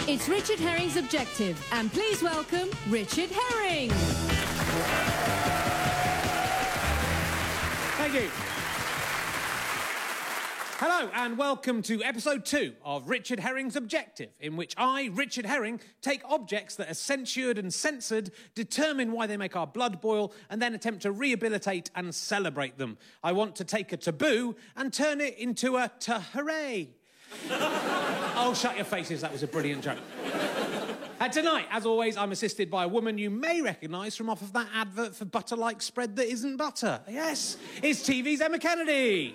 It's Richard Herring's Objective, and please welcome Richard Herring. Thank you. Hello and welcome to episode 2 of Richard Herring's Objective, in which I, Richard Herring, take objects that are censured and censored, determine why they make our blood boil, and then attempt to rehabilitate and celebrate them. I want to take a taboo and turn it into a hooray. Oh, shut your faces, that was a brilliant joke. And tonight, as always, I'm assisted by a woman you may recognise from off of that advert for butter-like spread that isn't butter. Yes, it's TV's Emma Kennedy.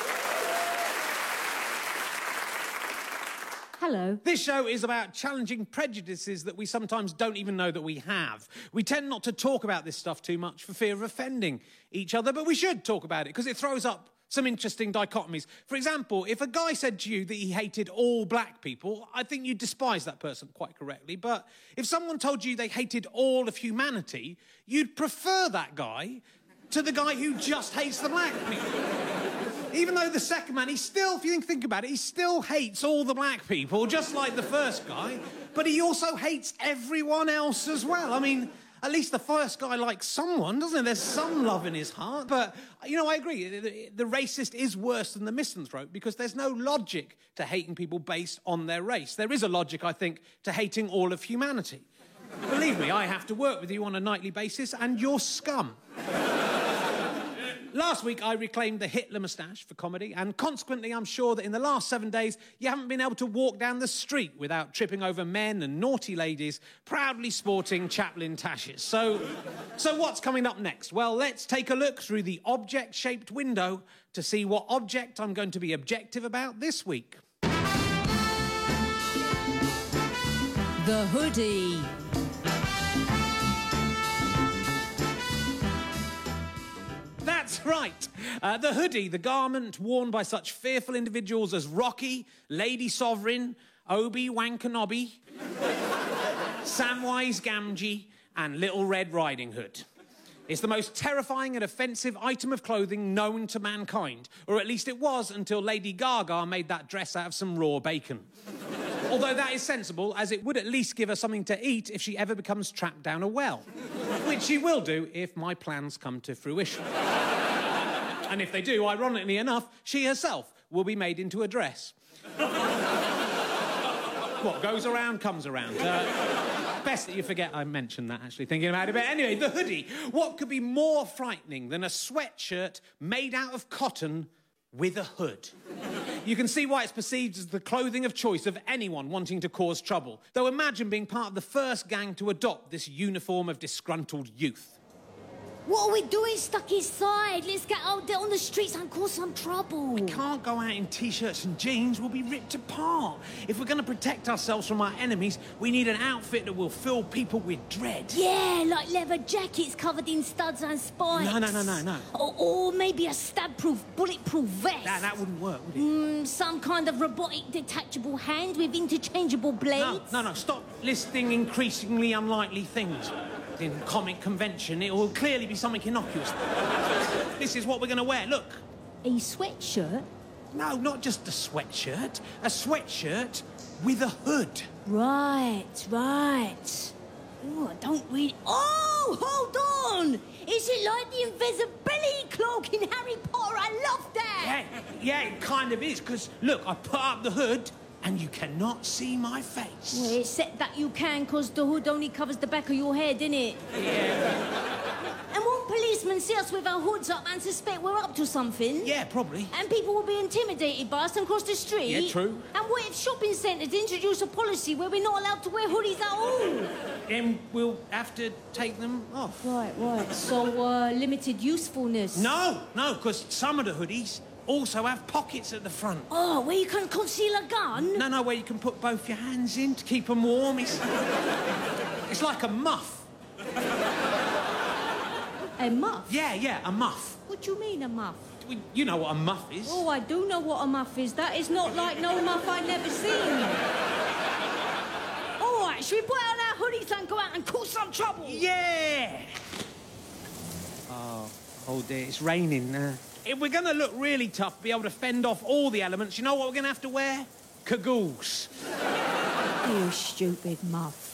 Hello. This show is about challenging prejudices that we sometimes don't even know that we have. We tend not to talk about this stuff too much for fear of offending each other, but we should talk about it because it throws up some interesting dichotomies. For example, if a guy said to you that he hated all black people, I think you'd despise that person quite correctly. But if someone told you they hated all of humanity, you'd prefer that guy to the guy who just hates the black people. Even though the second man, he still, if you think about it, he still hates all the black people, just like the first guy, but he also hates everyone else as well. I mean, at least the first guy likes someone, doesn't he? There's some love in his heart. But, you know, I agree. The racist is worse than the misanthrope because there's no logic to hating people based on their race. There is a logic, I think, to hating all of humanity. Believe me, I have to work with you on a nightly basis, and you're scum. Last week, I reclaimed the Hitler moustache for comedy, and consequently, I'm sure that in the last 7 days, you haven't been able to walk down the street without tripping over men and naughty ladies proudly sporting Chaplin tashes. So what's coming up next? Well, let's take a look through the object-shaped window to see what object I'm going to be objective about this week. The hoodie. That's right. The hoodie, the garment worn by such fearful individuals as Rocky, Lady Sovereign, Obi-Wan Kenobi, Samwise Gamgee, and Little Red Riding Hood. It's the most terrifying and offensive item of clothing known to mankind, or at least it was until Lady Gaga made that dress out of some raw bacon. Although that is sensible, as it would at least give her something to eat if she ever becomes trapped down a well. Which she will do if my plans come to fruition. And if they do, ironically enough, she herself will be made into a dress. What goes around comes around. Best that you forget I mentioned that, actually, thinking about it. But anyway, the hoodie. What could be more frightening than a sweatshirt made out of cotton with a hood? You can see why it's perceived as the clothing of choice of anyone wanting to cause trouble. Though imagine being part of the first gang to adopt this uniform of disgruntled youth. What are we doing stuck inside? Let's get out there on the streets and cause some trouble. We can't go out in T-shirts and jeans. We'll be ripped apart. If we're going to protect ourselves from our enemies, we need an outfit that will fill people with dread. Yeah, like leather jackets covered in studs and spikes. No. Or maybe a stab-proof, bulletproof vest. That wouldn't work, would it? Some kind of robotic detachable hand with interchangeable blades. No. Stop listing increasingly unlikely things. In comic convention, it will clearly be something innocuous. This is what we're going to wear, look. A sweatshirt? No, not just a sweatshirt. A sweatshirt with a hood. Right. Oh, I don't really... Oh, hold on! Is it like the invisibility cloak in Harry Potter? I love that! Yeah, it kind of is, because, look, I put up the hood... and you cannot see my face. Well, except that you can, because the hood only covers the back of your head, innit? Yeah. And won't policemen see us with our hoods up and suspect we're up to something? Yeah, probably. And people will be intimidated by us and cross the street? Yeah, true. And what if shopping centres introduce a policy where we're not allowed to wear hoodies at all? Then we'll have to take them off. Right. So, limited usefulness? No, because some of the hoodies... also have pockets at the front. Oh, where you can conceal a gun? No, where you can put both your hands in to keep them warm. It's like a muff. A muff? Yeah, a muff. What do you mean, a muff? Well, you know what a muff is. Oh, I do know what a muff is. That is not like no muff I've never seen. All right, should we put on our hoodies and go out and cause some trouble? Yeah! Oh dear, it's raining. If we're going to look really tough, be able to fend off all the elements, you know what we're going to have to wear? Cagoule. You stupid muff.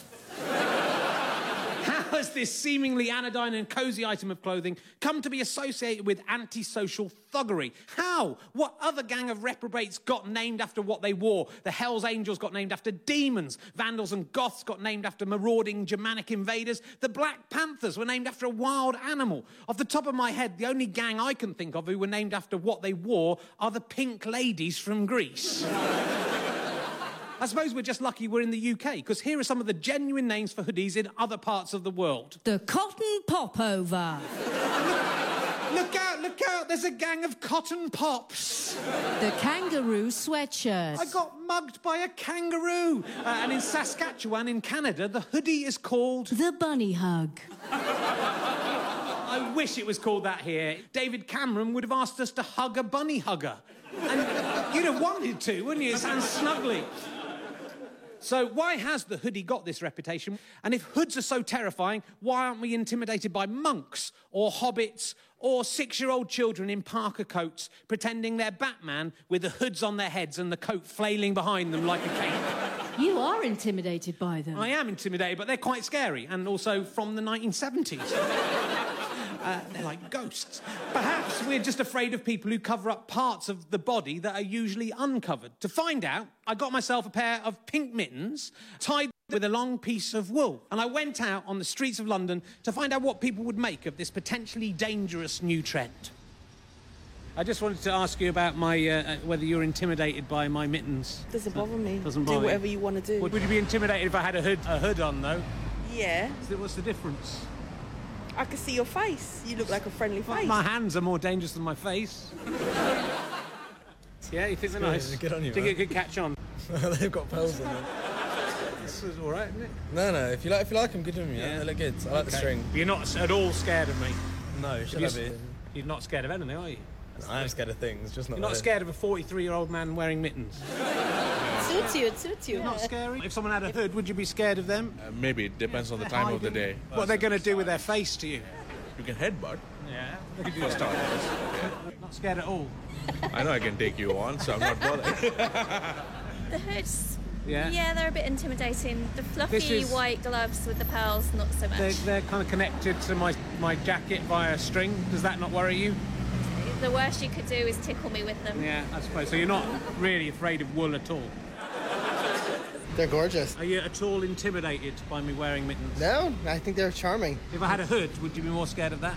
How has this seemingly anodyne and cosy item of clothing come to be associated with antisocial thuggery? How? What other gang of reprobates got named after what they wore? The Hells Angels got named after demons. Vandals and Goths got named after marauding Germanic invaders. The Black Panthers were named after a wild animal. Off the top of my head, the only gang I can think of who were named after what they wore are the Pink Ladies from Greece. I suppose we're just lucky we're in the UK, because here are some of the genuine names for hoodies in other parts of the world. The Cotton Popover. Look out, there's a gang of cotton pops. The Kangaroo Sweatshirt. I got mugged by a kangaroo. And in Saskatchewan, in Canada, the hoodie is called... The Bunny Hug. I wish it was called that here. David Cameron would have asked us to hug a bunny hugger. And you'd have wanted to, wouldn't you? It sounds snuggly. So why has the hoodie got this reputation? And if hoods are so terrifying, why aren't we intimidated by monks or hobbits or 6-year-old children in Parker coats pretending they're Batman with the hoods on their heads and the coat flailing behind them like a cape? You are intimidated by them. I am intimidated, but they're quite scary, and also from the 1970s. They're like ghosts. Perhaps we're just afraid of people who cover up parts of the body that are usually uncovered. To find out, I got myself a pair of pink mittens tied with a long piece of wool, and I went out on the streets of London to find out what people would make of this potentially dangerous new trend. I just wanted to ask you about my whether you're intimidated by my mittens. Doesn't bother me. Doesn't bother do whatever you want to do. Would you be intimidated if I had a hood on, though? Yeah. What's the difference? I can see your face. You look like a friendly face. My hands are more dangerous than my face. Yeah, you think they're nice? Good on you, Think man. it could catch on? They've got pearls in them. This is all right, isn't it? No, if you like them, give them. Yeah, they look good. I like the string. You're not at all scared of me? No, should I be? You're not scared of anything, are you? I am scared of things, just not. You're not scared of a 43-year-old man wearing mittens? It suits you. Not scary? If someone had a hood, would you be scared of them? Maybe it depends on the time of the day. What are they going to do with their face to you? You can headbutt. Yeah, they could do that. Not scared at all. I know I can take you on, so I'm not bothered. The hoods, yeah, they're a bit intimidating. The fluffy white gloves with the pearls, not so much. They're kind of connected to my jacket via a string. Does that not worry you? The worst you could do is tickle me with them. Yeah, I suppose. So you're not really afraid of wool at all? They're gorgeous. Are you at all intimidated by me wearing mittens? No, I think they're charming. If I had a hood, would you be more scared of that?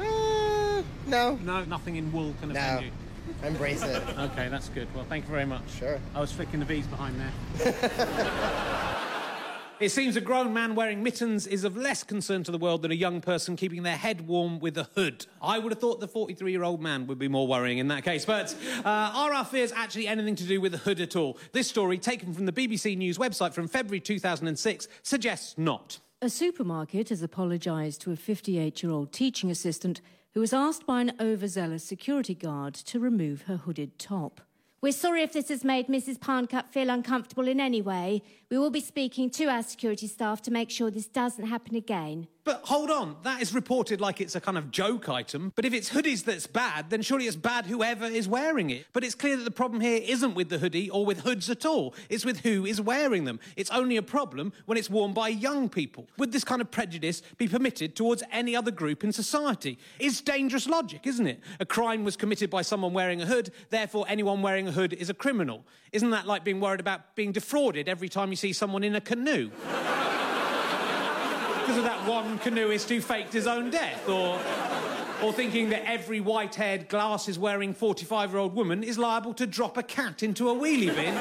No. No, nothing in wool can offend you? Embrace it. Okay, that's good. Well, thank you very much. Sure. I was flicking the bees behind there. It seems a grown man wearing mittens is of less concern to the world than a young person keeping their head warm with a hood. I would have thought the 43-year-old man would be more worrying in that case. But are our fears actually anything to do with the hood at all? This story, taken from the BBC News website from February 2006, suggests not. A supermarket has apologised to a 58-year-old teaching assistant who was asked by an overzealous security guard to remove her hooded top. We're sorry if this has made Mrs. Parncutt feel uncomfortable in any way. We will be speaking to our security staff to make sure this doesn't happen again. But hold on, that is reported like it's a kind of joke item. But if it's hoodies that's bad, then surely it's bad whoever is wearing it. But it's clear that the problem here isn't with the hoodie or with hoods at all. It's with who is wearing them. It's only a problem when it's worn by young people. Would this kind of prejudice be permitted towards any other group in society? It's dangerous logic, isn't it? A crime was committed by someone wearing a hood, therefore anyone wearing a hood is a criminal. Isn't that like being worried about being defrauded every time you see someone in a canoe? Because of that one canoeist who faked his own death, or thinking that every white-haired, glasses-wearing 45-year-old woman is liable to drop a cat into a wheelie bin.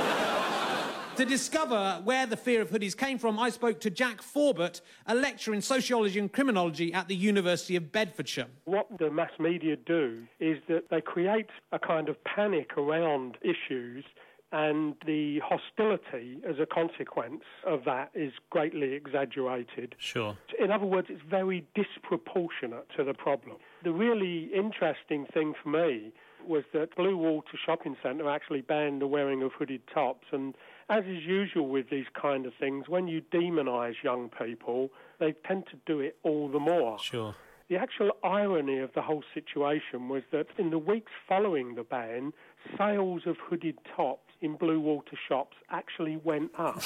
To discover where the fear of hoodies came from, I spoke to Jack Forbert, a lecturer in sociology and criminology at the University of Bedfordshire. What the mass media do is that they create a kind of panic around issues, and the hostility as a consequence of that is greatly exaggerated. Sure. In other words, it's very disproportionate to the problem. The really interesting thing for me was that Blue Water Shopping Centre actually banned the wearing of hooded tops, and as is usual with these kind of things, when you demonise young people, they tend to do it all the more. Sure. The actual irony of the whole situation was that in the weeks following the ban, sales of hooded tops in blue water shops actually went up.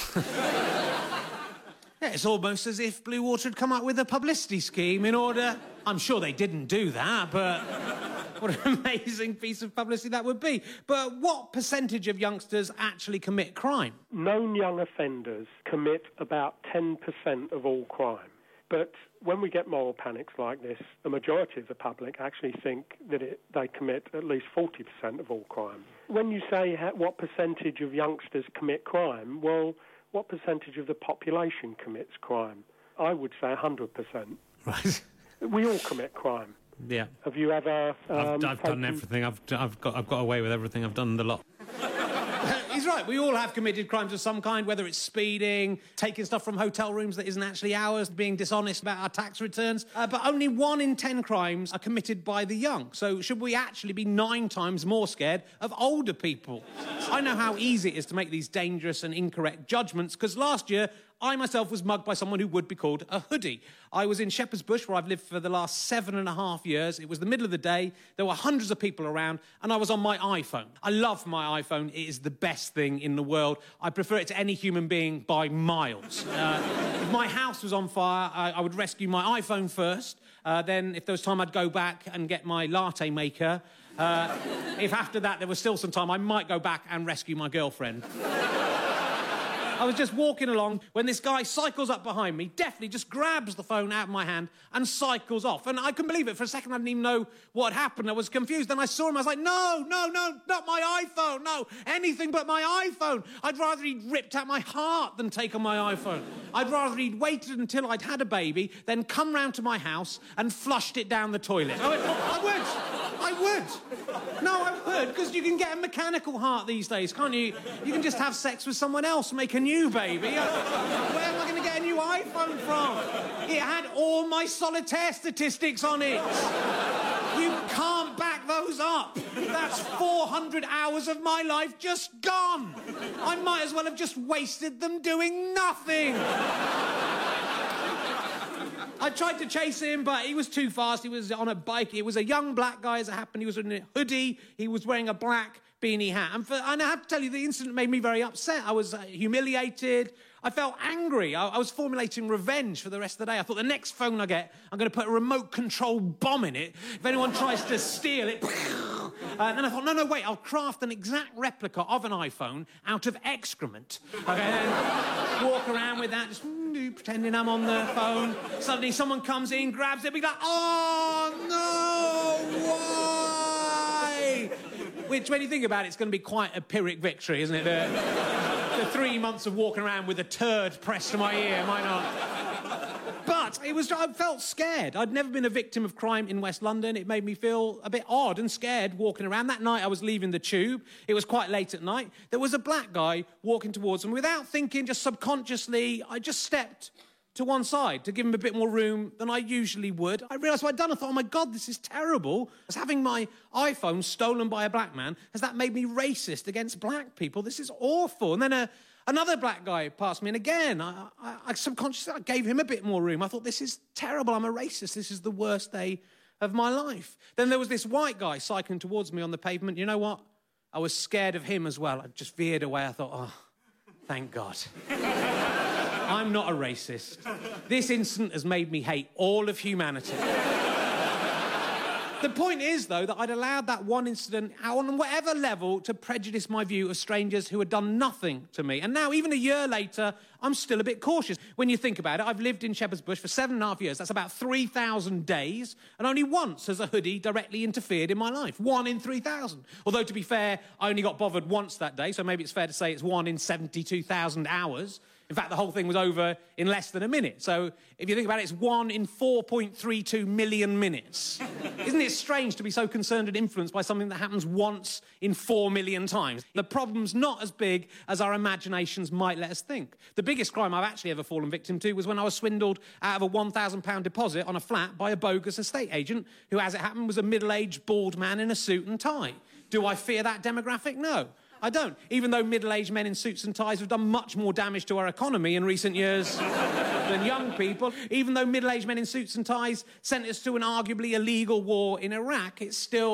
Yeah, it's almost as if Blue Water had come up with a publicity scheme in order... I'm sure they didn't do that, but what an amazing piece of publicity that would be. But what percentage of youngsters actually commit crime? Known young offenders commit about 10% of all crime. But when we get moral panics like this, the majority of the public actually think that they commit at least 40% of all crime. When you say what percentage of youngsters commit crime, well, what percentage of the population commits crime? I would say 100%. Right. We all commit crime. Yeah. Have you ever... I've done everything. I've got away with everything. I've done the lot. He's right. We all have committed crimes of some kind, whether it's speeding, taking stuff from hotel rooms that isn't actually ours, being dishonest about our tax returns. But only 1 in 10 crimes are committed by the young. So should we actually be 9 times more scared of older people? I know how easy it is to make these dangerous and incorrect judgments, because last year I myself was mugged by someone who would be called a hoodie. I was in Shepherd's Bush, where I've lived for the last 7.5 years. It was the middle of the day. There were hundreds of people around, and I was on my iPhone. I love my iPhone. It is the best thing in the world. I prefer it to any human being by miles. If my house was on fire, I would rescue my iPhone first. Then, if there was time, I'd go back and get my latte maker. If after that there was still some time, I might go back and rescue my girlfriend. I was just walking along when this guy cycles up behind me, deftly just grabs the phone out of my hand and cycles off. And I couldn't believe it. For a second, I didn't even know what happened. I was confused. Then I saw him. I was like, no, not my iPhone. No, anything but my iPhone. I'd rather he'd ripped out my heart than taken my iPhone. I'd rather he'd waited until I'd had a baby, then come round to my house and flushed it down the toilet. I would. No, I would, because you can get a mechanical heart these days, can't you? You can just have sex with someone else, make a new baby. Where am I going to get a new iPhone from? It had all my solitaire statistics on it. You can't back those up. That's 400 hours of my life just gone. I might as well have just wasted them doing nothing. I tried to chase him, but he was too fast. He was on a bike. It was a young black guy, as it happened. He was in a hoodie. He was wearing a black beanie hat. And I have to tell you, the incident made me very upset. I was humiliated. I felt angry. I was formulating revenge for the rest of the day. I thought, the next phone I get, I'm going to put a remote control bomb in it. If anyone tries to steal it... And then I thought, no, wait, I'll craft an exact replica of an iPhone out of excrement. Okay, then walk around with that, just pretending I'm on the phone. Suddenly someone comes in, grabs it, be like, oh, no, why? Which, when you think about it, it's going to be quite a Pyrrhic victory, isn't it? The 3 months of walking around with a turd pressed to my ear, might not... But I felt scared. I'd never been a victim of crime in West London. It made me feel a bit odd and scared walking around. That night I was leaving the tube. It was quite late at night. There was a black guy walking towards me. Without thinking, just subconsciously, I just stepped to one side to give him a bit more room than I usually would. I realised what I'd done. I thought, oh, my God, this is terrible. As having my iPhone stolen by a black man, has that made me racist against black people? This is awful. And then another black guy passed me, and again, I subconsciously gave him a bit more room. I thought, this is terrible. I'm a racist. This is the worst day of my life. Then there was this white guy cycling towards me on the pavement. You know what? I was scared of him as well. I just veered away. I thought, oh, thank God. I'm not a racist. This incident has made me hate all of humanity. The point is, though, that I'd allowed that one incident, on whatever level, to prejudice my view of strangers who had done nothing to me. And now, even a year later, I'm still a bit cautious. When you think about it, I've lived in Shepherd's Bush for 7.5 years. That's about 3,000 days. And only once has a hoodie directly interfered in my life. 1 in 3,000. Although, to be fair, I only got bothered once that day, so maybe it's fair to say it's 1 in 72,000 hours. In fact, the whole thing was over in less than a minute. So if you think about it, it's 1 in 4.32 million minutes. Isn't it strange to be so concerned and influenced by something that happens once in 4 million times? The problem's not as big as our imaginations might let us think. The biggest crime I've actually ever fallen victim to was when I was swindled out of a £1,000 deposit on a flat by a bogus estate agent who, as it happened, was a middle-aged bald man in a suit and tie. Do I fear that demographic? No. I don't, even though middle-aged men in suits and ties have done much more damage to our economy in recent years than young people. Even though middle-aged men in suits and ties sent us to an arguably illegal war in Iraq, it's still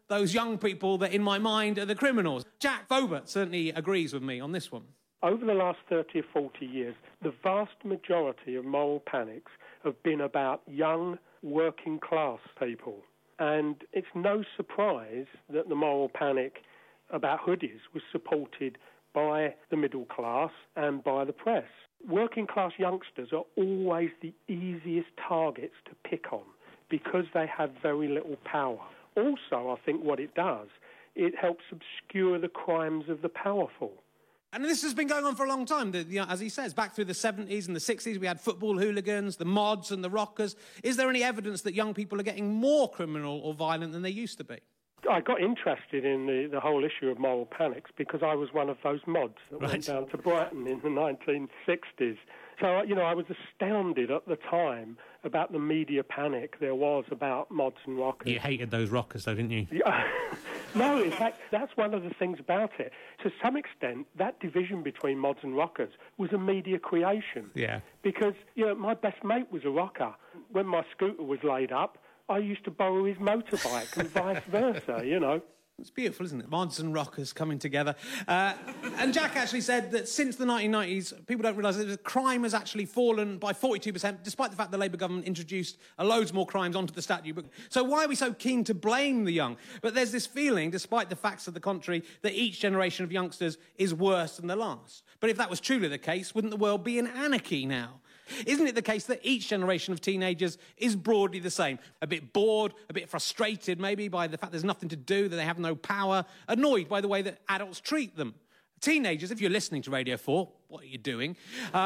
those young people that, in my mind, are the criminals. Jack Vobert certainly agrees with me on this one. Over the last 30 or 40 years, the vast majority of moral panics have been about young, working-class people. And it's no surprise that the moral panic about hoodies was supported by the middle class and by the press. Working-class youngsters are always the easiest targets to pick on because they have very little power. Also, I think what it does, it helps obscure the crimes of the powerful. And this has been going on for a long time. As he says, back through the 70s and the 60s, we had football hooligans, the mods and the rockers. Is there any evidence that young people are getting more criminal or violent than they used to be? I got interested in the whole issue of moral panics because I was one of those mods that went down to Brighton in the 1960s. So, I was astounded at the time about the media panic there was about mods and rockers. You hated those rockers, though, didn't you? No, in fact, that's one of the things about it. To some extent, that division between mods and rockers was a media creation. Yeah. Because, my best mate was a rocker. When my scooter was laid up, I used to borrow his motorbike and vice versa, It's beautiful, isn't it? Mods and rockers coming together. And Jack actually said that since the 1990s, people don't realise that crime has actually fallen by 42%, despite the fact the Labour government introduced loads more crimes onto the statute book. So why are we so keen to blame the young? But there's this feeling, despite the facts of the contrary, that each generation of youngsters is worse than the last. But if that was truly the case, wouldn't the world be in anarchy now? Isn't it the case that each generation of teenagers is broadly the same? A bit bored, a bit frustrated maybe by the fact there's nothing to do, that they have no power, annoyed by the way that adults treat them. Teenagers, if you're listening to Radio 4, what are you doing?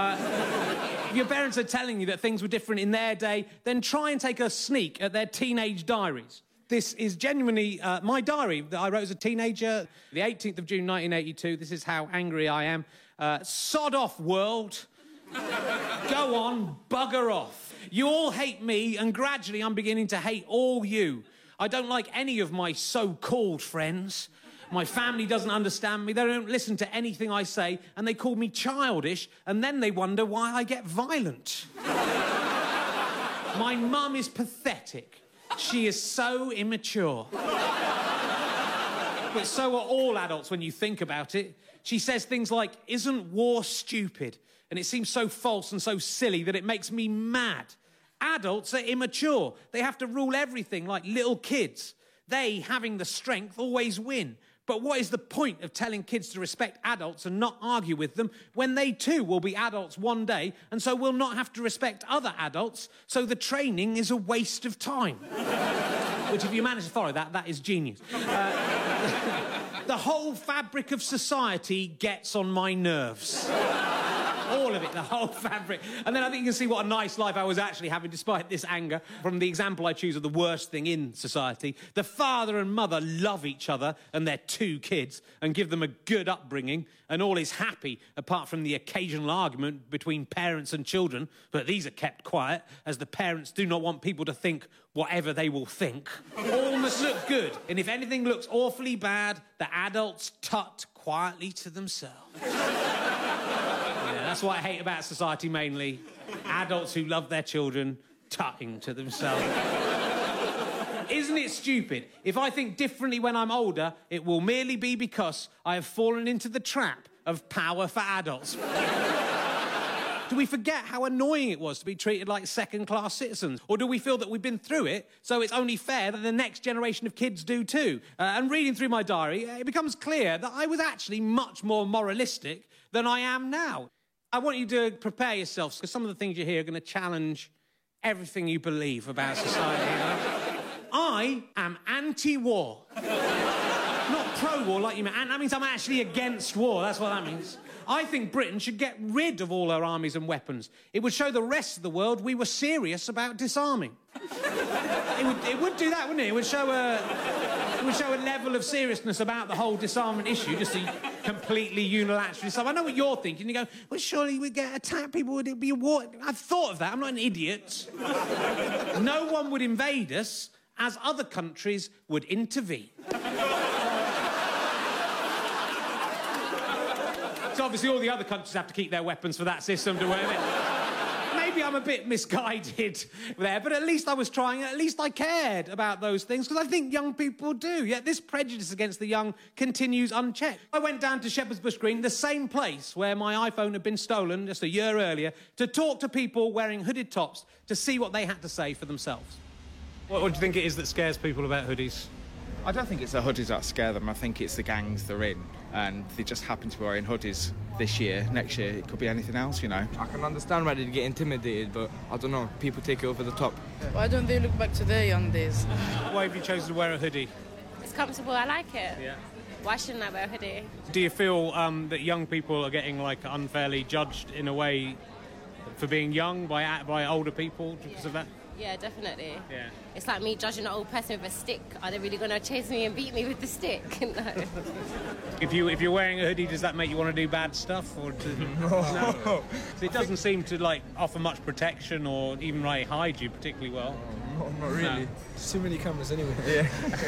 If your parents are telling you that things were different in their day, then try and take a sneak at their teenage diaries. This is genuinely my diary that I wrote as a teenager, the 18th of June 1982. This is how angry I am. Sod off, world. Go on, bugger off. You all hate me, and gradually I'm beginning to hate all you. I don't like any of my so-called friends. My family doesn't understand me. They don't listen to anything I say, and they call me childish, and then they wonder why I get violent. My mum is pathetic. She is so immature. But so are all adults when you think about it. She says things like, "Isn't war stupid?" And it seems so false and so silly that it makes me mad. Adults are immature. They have to rule everything like little kids. They, having the strength, always win. But what is the point of telling kids to respect adults and not argue with them when they too will be adults one day and so will not have to respect other adults, so the training is a waste of time? Which, if you manage to follow that, that is genius. The whole fabric of society gets on my nerves. All of it, the whole fabric. And then I think you can see what a nice life I was actually having despite this anger. From the example I choose of the worst thing in society, the father and mother love each other and their 2 kids and give them a good upbringing, and all is happy apart from the occasional argument between parents and children. But these are kept quiet, as the parents do not want people to think whatever they will think. All must look good, and if anything looks awfully bad, the adults tut quietly to themselves. That's what I hate about society mainly. Adults who love their children tutting to themselves. Isn't it stupid? If I think differently when I'm older, it will merely be because I have fallen into the trap of power for adults. Do we forget how annoying it was to be treated like second-class citizens? Or do we feel that we've been through it, so it's only fair that the next generation of kids do too? And reading through my diary, it becomes clear that I was actually much more moralistic than I am now. I want you to prepare yourselves, because some of the things you hear are going to challenge everything you believe about society. I am anti-war. Not pro-war like you mean. That means I'm actually against war. That's what that means. I think Britain should get rid of all our armies and weapons. It would show the rest of the world we were serious about disarming. It would do that, wouldn't it? It would show a level of seriousness about the whole disarmament issue, just to completely unilaterally disarm. I know what you're thinking. You go, well, surely we'd get attacked. People would be a war. I've thought of that. I'm not an idiot. No one would invade us, as other countries would intervene. So obviously all the other countries have to keep their weapons for that system to work. maybe I'm a bit misguided there, but at least I was trying, at least I cared about those things, because I think young people do. Yet this prejudice against the young continues unchecked. I went down to Shepherd's Bush Green, the same place where my iPhone had been stolen just a year earlier, to talk to people wearing hooded tops to see what they had to say for themselves. What do you think it is that scares people about hoodies? I don't think it's the hoodies that scare them. I think it's the gangs they're in, and they just happen to be wearing hoodies this year. Next year, it could be anything else, you know. I can understand why they get intimidated, but I don't know, people take it over the top. Why don't they look back to their young days? Why have you chosen to wear a hoodie? It's comfortable, I like it. Yeah. Why shouldn't I wear a hoodie? Do you feel that young people are getting, like, unfairly judged in a way for being young by older people because of that? Yeah, definitely. Yeah. It's like me judging an old person with a stick. Are they really going to chase me and beat me with the stick? No. If you're wearing a hoodie, does that make you want to do bad stuff? Or no. So it doesn't seem to, like, offer much protection or even, like, hide you particularly well. Not really. No. There's too many cameras anyway. Yeah.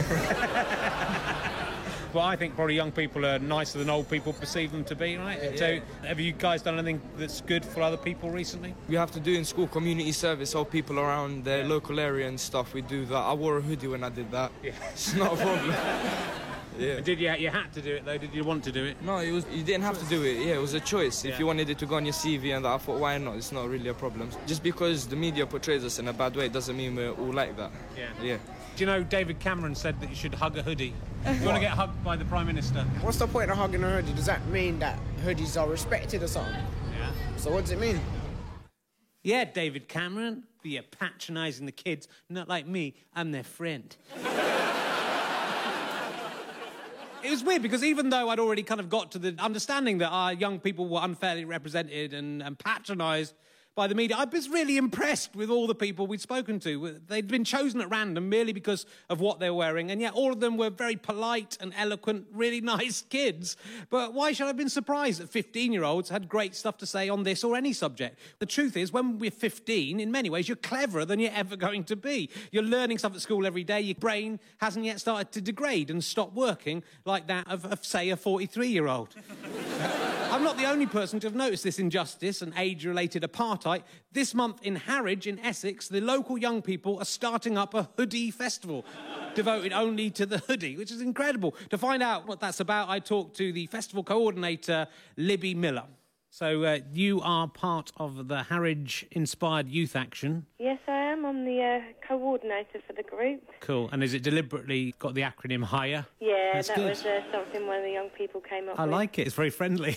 Well, I think probably young people are nicer than old people perceive them to be, right? Yeah. So have you guys done anything that's good for other people recently? We have to do in school community service, help people around the local area and stuff. We do that. I wore a hoodie when I did that. Yeah. It's not a problem. Yeah. Did you had to do it, though? Did you want to do it? No, you didn't have to do it. Yeah, it was a choice. If you wanted it to go on your CV and that, I thought, why not? It's not really a problem. Just because the media portrays us in a bad way doesn't mean we're all like that. Yeah. Do you know David Cameron said that you should hug a hoodie? You want to get hugged by the Prime Minister? What's the point of hugging a hoodie? Does that mean that hoodies are respected or something? Yeah. So what does it mean? Yeah, David Cameron. But you're patronising the kids. Not like me. I'm their friend. It was weird because even though I'd already kind of got to the understanding that our young people were unfairly represented and patronised by the media, I was really impressed with all the people we'd spoken to. They'd been chosen at random merely because of what they were wearing, and yet all of them were very polite and eloquent, really nice kids. But why should I have been surprised that 15-year-olds had great stuff to say on this or any subject? The truth is, when we're 15, in many ways, you're cleverer than you're ever going to be. You're learning stuff at school every day. Your brain hasn't yet started to degrade and stop working like that of say, a 43-year-old. I'm not the only person to have noticed this injustice and age-related apartheid. This month in Harwich, in Essex, the local young people are starting up a hoodie festival devoted only to the hoodie, which is incredible. To find out what that's about, I talked to the festival coordinator, Libby Miller. So you are part of the Harwich-inspired youth action. Yes, I am. I'm the coordinator for the group. Cool. And is it deliberately got the acronym HIGHER? Yeah, That's that good. was something one of the young people came up with. I like it. It's very friendly.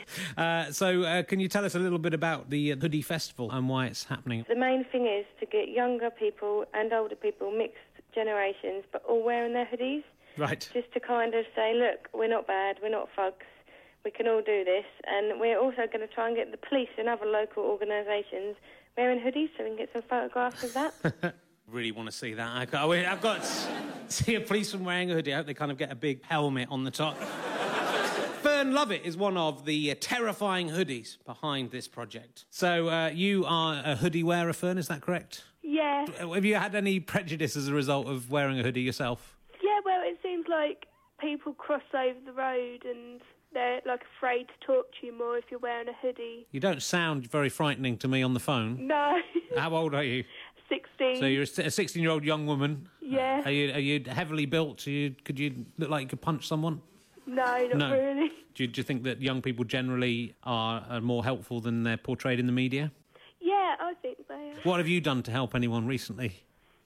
So can you tell us a little bit about the Hoodie Festival and why it's happening? The main thing is to get younger people and older people, mixed generations, but all wearing their hoodies. Right. Just to kind of say, look, we're not bad, we're not thugs. We can all do this, and we're also going to try and get the police and other local organisations wearing hoodies so we can get some photographs of that. Really want to see that. I've got to see a policeman wearing a hoodie. I hope they kind of get a big helmet on the top. Fern Lovett is one of the terrifying hoodies behind this project. So you are a hoodie wearer, Fern, is that correct? Yeah. Have you had any prejudice as a result of wearing a hoodie yourself? Yeah, well, it seems like people cross over the road and they're, like, afraid to talk to you more if you're wearing a hoodie. You don't sound very frightening to me on the phone. No. How old are you? 16. So you're a 16-year-old young woman? Yeah. Are you heavily built? Could you look like you could punch someone? No, not really. Do you think that young people generally are more helpful than they're portrayed in the media? Yeah, I think they are. What have you done to help anyone recently?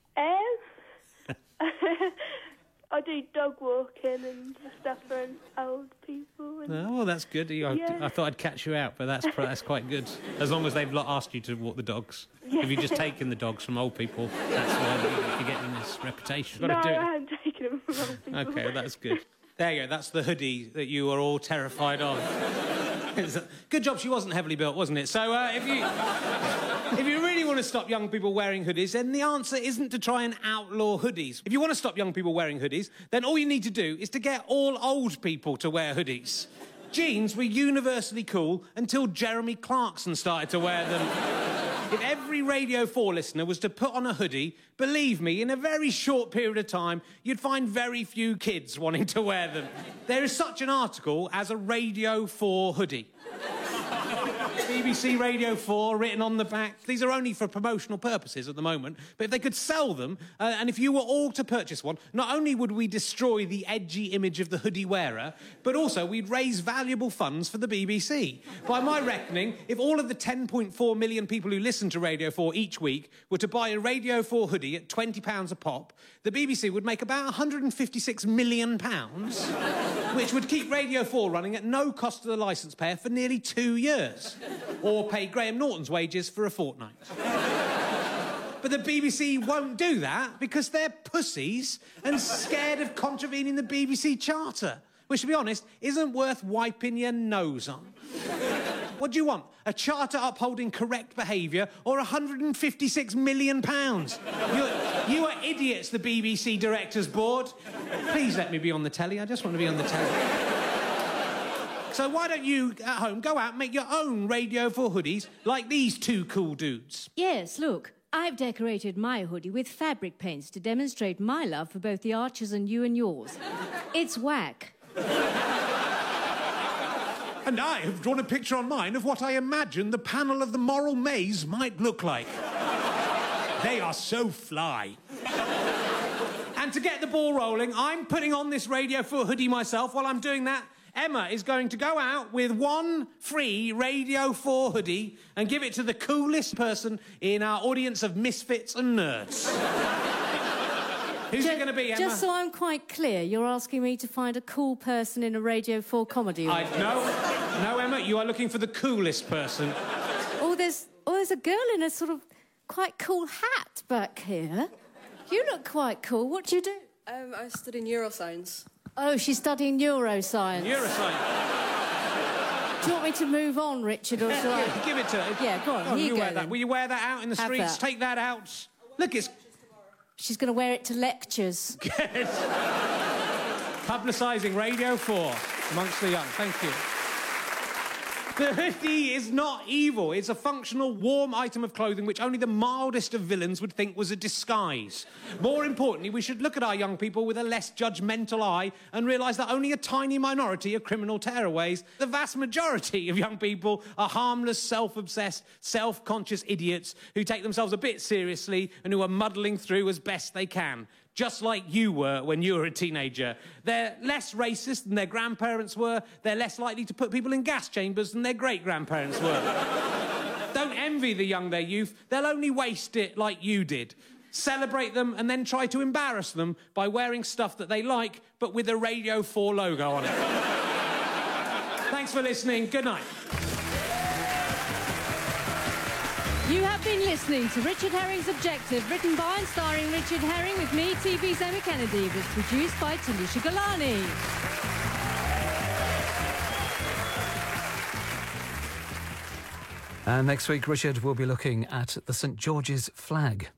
I do dog walking and stuff for old people. And... Oh, well, that's good. I thought I'd catch you out, but that's quite good. As long as they've not asked you to walk the dogs. Yeah. If you've just taken the dogs from old people, that's why you're getting this reputation. No, I haven't taken them from old people. Okay, well, that's good. There you go, that's the hoodie that you are all terrified of. Good job she wasn't heavily built, wasn't it? So if you really want to stop young people wearing hoodies, then the answer isn't to try and outlaw hoodies. If you want to stop young people wearing hoodies, then all you need to do is to get all old people to wear hoodies. Jeans were universally cool until Jeremy Clarkson started to wear them. If every Radio 4 listener was to put on a hoodie, believe me, in a very short period of time, you'd find very few kids wanting to wear them. There is such an article as a Radio 4 hoodie. BBC Radio 4 written on the back. These are only for promotional purposes at the moment, but if they could sell them, and if you were all to purchase one, not only would we destroy the edgy image of the hoodie wearer, but also we'd raise valuable funds for the BBC. By my reckoning, if all of the 10.4 million people who listen to Radio 4 each week were to buy a Radio 4 hoodie at £20 a pop, the BBC would make about £156 million, which would keep Radio 4 running at no cost to the licence payer for nearly 2 years, or pay Graham Norton's wages for a fortnight. But the BBC won't do that because they're pussies and scared of contravening the BBC Charter, which, to be honest, isn't worth wiping your nose on. What do you want? A charter upholding correct behaviour or £156 million? You are idiots, the BBC Directors Board. Please let me be on the telly. I just want to be on the telly. So why don't you, at home, go out and make your own Radio 4 hoodies like these two cool dudes? Yes, look, I've decorated my hoodie with fabric paints to demonstrate my love for both the Archers and you and yours. It's whack. And I have drawn a picture on mine of what I imagine the panel of the Moral Maze might look like. They are so fly. And to get the ball rolling, I'm putting on this Radio 4 hoodie myself. While I'm doing that, Emma is going to go out with one free Radio 4 hoodie and give it to the coolest person in our audience of misfits and nerds. Who's it going to be, Emma? Just so I'm quite clear, you're asking me to find a cool person in a Radio 4 comedy? No, Emma, you are looking for the coolest person. There's a girl in a sort of quite cool hat back here. You look quite cool. What do you do? I study neuroscience. Oh, she's studying neuroscience. Neuroscience. Do you want me to move on, Richard, or shall I? Give it to her. Yeah, go on. Here you go, Will you wear that out in the streets? That. Take that out. Look, it's... She's going to wear it to lectures. Publicising Radio 4 amongst the young. Thank you. The hoodie is not evil. It's a functional, warm item of clothing which only the mildest of villains would think was a disguise. More importantly, we should look at our young people with a less judgmental eye and realise that only a tiny minority are criminal tearaways. The vast majority of young people are harmless, self-obsessed, self-conscious idiots who take themselves a bit seriously and who are muddling through as best they can. Just like you were when you were a teenager. They're less racist than their grandparents were. They're less likely to put people in gas chambers than their great-grandparents were. Don't envy the young their youth. They'll only waste it like you did. Celebrate them and then try to embarrass them by wearing stuff that they like, but with a Radio 4 logo on it. Thanks for listening. Good night. You have been listening to Richard Herring's Objective, written by and starring Richard Herring with me, TV's Emma Kennedy. It was produced by Talisha Galani. And next week, Richard will be looking at the St George's flag.